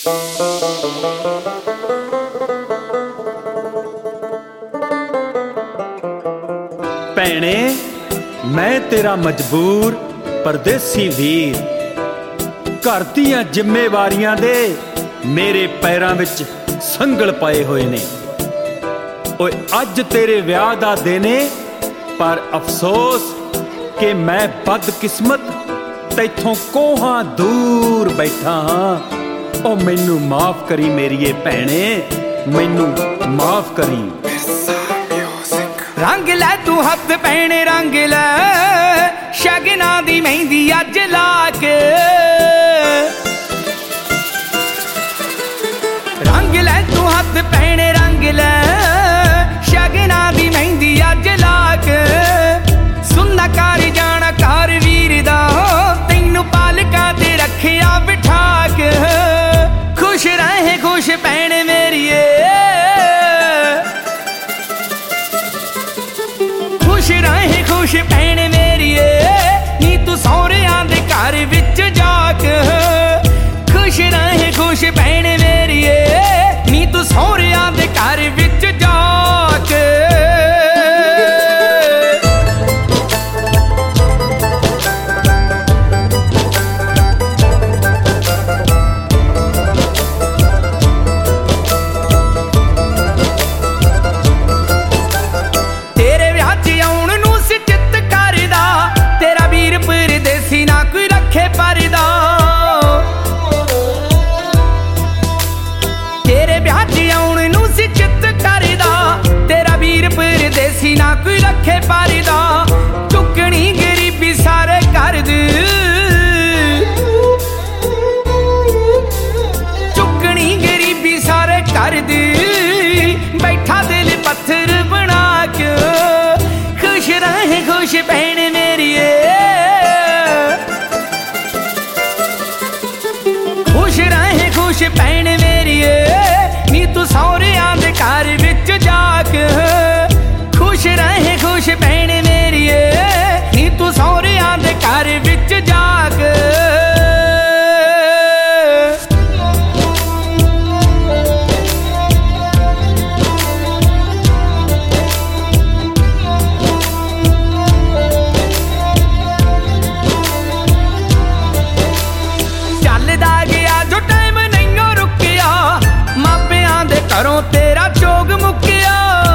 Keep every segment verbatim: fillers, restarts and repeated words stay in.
ਭੈਣੇ मैं तेरा मजबूर परदेसी वीर, घर दियां जिम्मेवारियां दे मेरे पैरां विच संगल पाए होए ने। ओए अज तेरे ब्याह दा दिन है, पर अफसोस कि मैं बदकिस्मत तैथों कोहां दूर बैठा हाँ। ओ मैनू माफ करी मेरीए भैणे, मैनू माफ करी। रंग लै तू हथ भैणे रंग लै, शगना दी मेहंदी अज ला के। रंग लै तू हथ भैणे रंग लै, शगना दी मेहंदी अज ला के। सुनना कर जाना कर वीर दा, तैनू पालका ते रखिया बिठा के। खुश रहे खुश भैणे मेरीए, खुश रहे खुश भैणे मेरीए, नी तू सौहरियां दे घर विच जाके। खुश रहे खुश भैणे मेरीए, नी तू सौहरियां दे घर विच जाके। ना कोई रखे पारिदा, चुकनी गरीबी सारे कर दे। चुकनी गरीबी सारे कर दे, बैठा दिल पत्थर बना के। खुश रहे खुश भैणे मेरीए, खुश रहे खुश भैणे मेरीए, नी तू सौहरियां दे घर विच जाके। खुश रहे खुश भैणे मेरीए, नी तू सौहरियां दे घर विच जाके। चलदा गया जो टाइम नहीं रुकिया, मापियां दे घरों तेरा चोग मुकिया।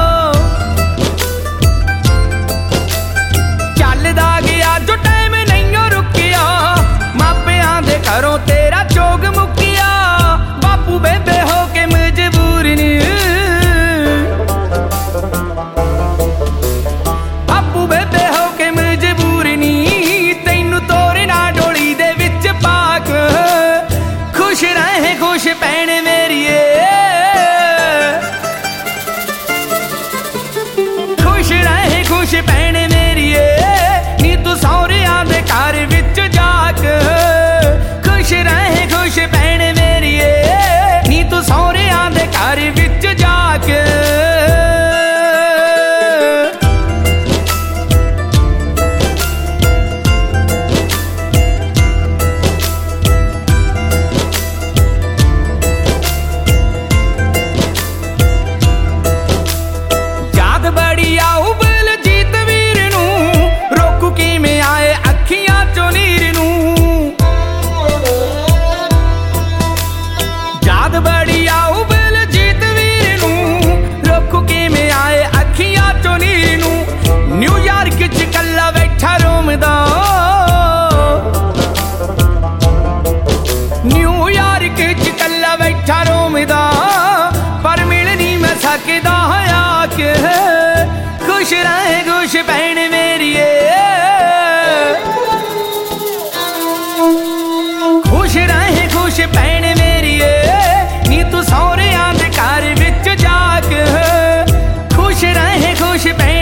चलदा गया जो टाइम नहीं रुकिया, मापियां दे घरों तेरा चोग मुकिया। बापू बेबे हो के मजबूर ने, बापू बेबे हो के मजबूर नी, तैनू तोरना डोली दे विच पाक। खुश रहे खुश भैणे मेरीए, खुश रहे खुश भैणे मेरीए, नी तू सौहरियां दे घर विच जाके। खुश रहे खुश भैणे मेरीए, नी तू सौहरियां दे घर विच जाके। याद बड़ी आऊ बलजीत वीर नू, रोकू किवें आए अखियां चों नीर नू। याद बड़ी आऊ बलजीत वीर नू, रोकू किवें आए अखियां चों नीर नू। न्यूयॉर्क च कल्ला बैठा रोमदा, न्यूयॉर्क च कल्ला बैठा रोमदा, पर मिल नहीं मैं सकदा आके। खुश रहे खुश भैणे मेरीए, खुश रहे खुश भैणे मेरीए, नी तू सौहरियां दे घर विच जाके। खुश रहे खुश भैणे